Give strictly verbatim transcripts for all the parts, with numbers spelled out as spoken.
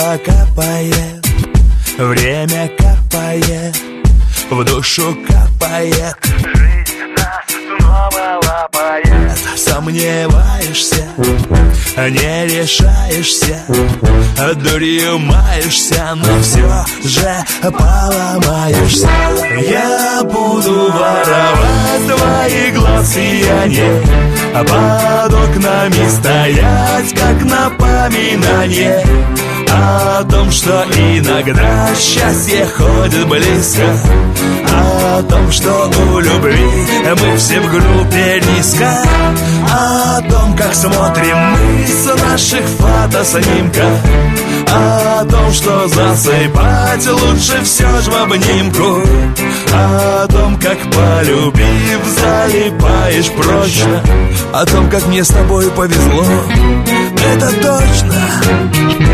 снова капает, время капает, в душу капает, жизнь нас снова лапает. Сомневаешься, не решаешься, дурью маешься, но все же поломаешься. Я буду воровать твои глаз сияние, под окнами стоять, как напоминание о том, что иногда счастье ходит близко, о том, что у любви мы все в группе низко, о том, как смотрим мы с наших фотоснимков, о том, что засыпать лучше все же в обнимку, о том, как полюбив залипаешь прочно, о том, как мне с тобой повезло, это точно.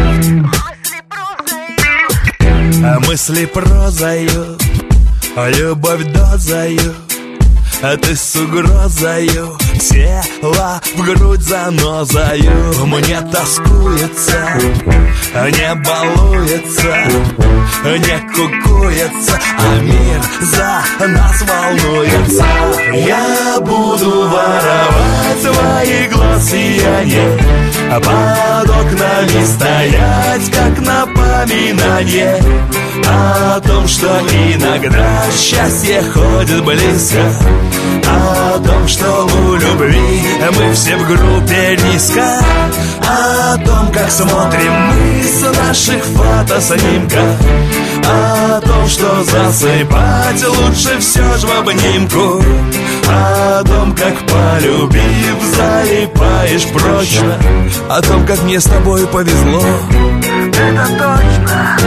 А мысли прозою, любовь дозою, а ты с угрозою села в грудь занозою. Мне тоскуется, не балуется, не кукуется, а мир за нас волнуется. Я буду воровать твои глаз сияние, под окнами стоять, как напоминание о том, что иногда счастье ходит близко, о том, что у любви мы все в группе низко, о том, как смотрим мы с наших фотоснимков, о том, что засыпать лучше все же в обнимку, о том, как полюбив залипаешь прочно, о том, как мне с тобой повезло, это точно.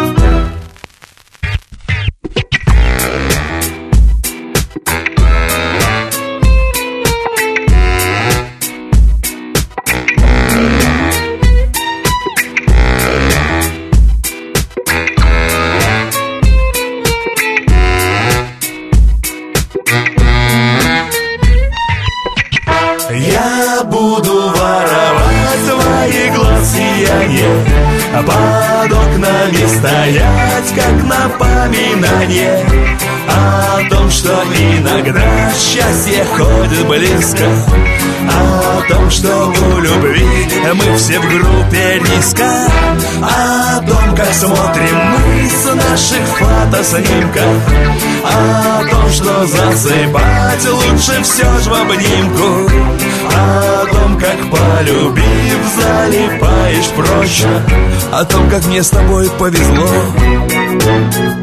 Я буду воровать твои глаз сияние, под окнами стоять, как напоминание о том, что иногда счастье ходит близко, о том, что у любви мы все в группе низко, о том, как смотрим мы с наших фотоснимков, о том, что засыпать лучше все же в обнимку, о том, как полюбив залипаешь прочно, о том, как мне с тобой повезло.